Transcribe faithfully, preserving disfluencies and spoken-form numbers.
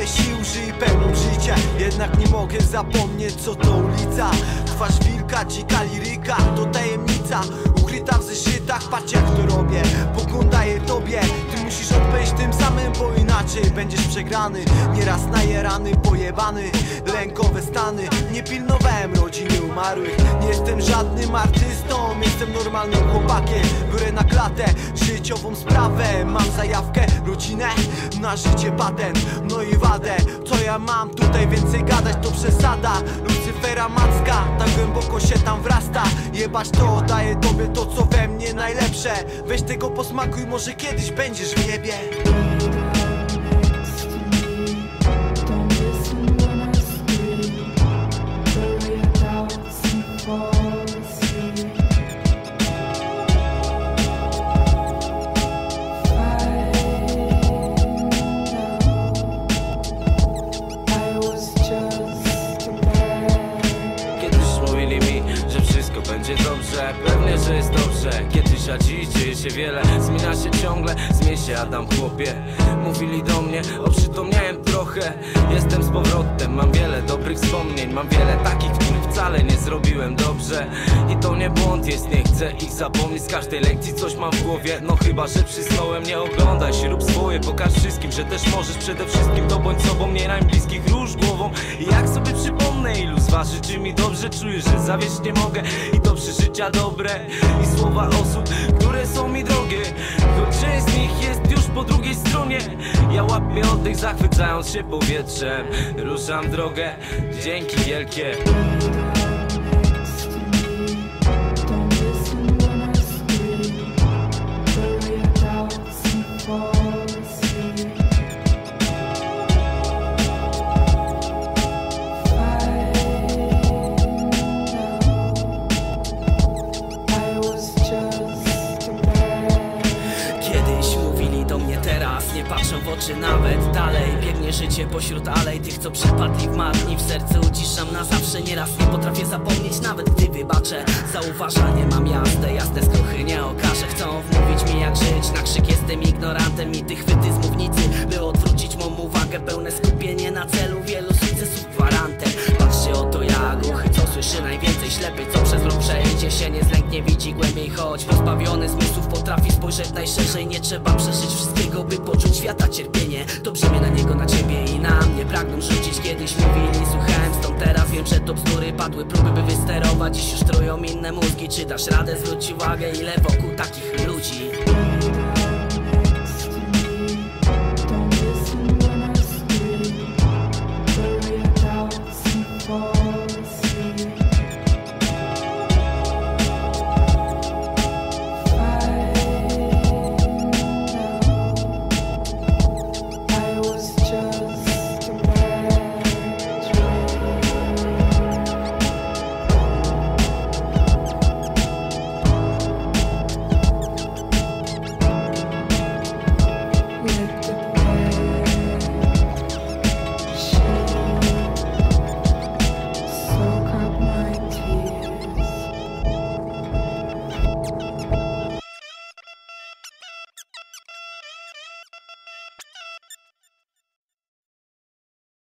sił, żyj pełną życia. Jednak nie mogę zapomnieć, co to ulica. Twarz wilka, dzika liryka, to tajemnica ukryta w zeszytach. Patrz jak to robię, pokój daję tobie. Ty musisz odpowiedzieć tym samym, bo inaczej będziesz przegrany. Nieraz najerany, pojebany, lękowe stany. Nie pilnowałem rodziny umarłych. Nie jestem żadnym artystą, jestem normalnym chłopakiem. Biorę na klatę życiową sprawę. Mam zajawkę, rodzinę, na życie patent. No i wadę, co ja mam tutaj więcej gadać, to przesada. Lucyfera macka, tak głęboko się tam wrasta. Jebać to, daję tobie to, co we mnie najlepsze. Weź tego posmakuj, może kiedyś będziesz w niebie. Będzie dobrze, pewnie, że jest dobrze. Kiedyś, a dziś dzieje się wiele. Zmienia się ciągle, zmień się Adam chłopie. Mówili do mnie, oprzytomniałem trochę. Jestem z powrotem, mam wiele dobrych wspomnień. Mam wiele takich, których wcale nie zrobiłem dobrze. I to nie błąd jest, nie chcę ich zapomnieć. Z każdej lekcji coś mam w głowie. No chyba, że przysnąłem, nie oglądaj się, rób swoje. Pokaż wszystkim, że też możesz. Przede wszystkim to bądź sobą, nie nam bliskich, rusz głową. I jak sobie przypomnę, ilu z was życzy mi dobrze. Czuję, że zawieść nie mogę i to przeżycia dobre i słowa osób, które są mi drogie. Choć część z nich jest już po drugiej stronie. Ja łapię oddech, zachwycając się powietrzem. Ruszam drogę, dzięki wielkie. Nie patrzą w oczy nawet dalej. Biegnie życie pośród alej tych, co przepadli w marni. W serce uciszam na zawsze. Nieraz nie potrafię zapomnieć, nawet gdy wybaczę. Zauważanie mam jasne, jasne skruchy nie okażę. Chcą wmówić mi jak żyć, na krzyk jestem ignorantem. I tych chwyty z mównicy, by odwrócić mą uwagę. Pełne skupienie na celu, wielu sukcesów gwarantem. Patrzcie oto ja, głuchy, co słyszy najwięcej. Ślepy, co przez rok przejdzie się, nie zlęknie, widzi głębiej. Choć pozbawiony zmysłów potrafi spojrzeć najszerzej. Nie trzeba przeżyć wszystkiego, by poczuć świata cierpienie. To brzemię na niego, na ciebie i na mnie. Pragną rzucić, kiedyś mówili, słuchałem stąd teraz wiem, że to bzdury. Padły próby, by wysterować, dziś już trują inne mózgi. Czy dasz radę? Zwróć uwagę, ile wokół takich ludzi.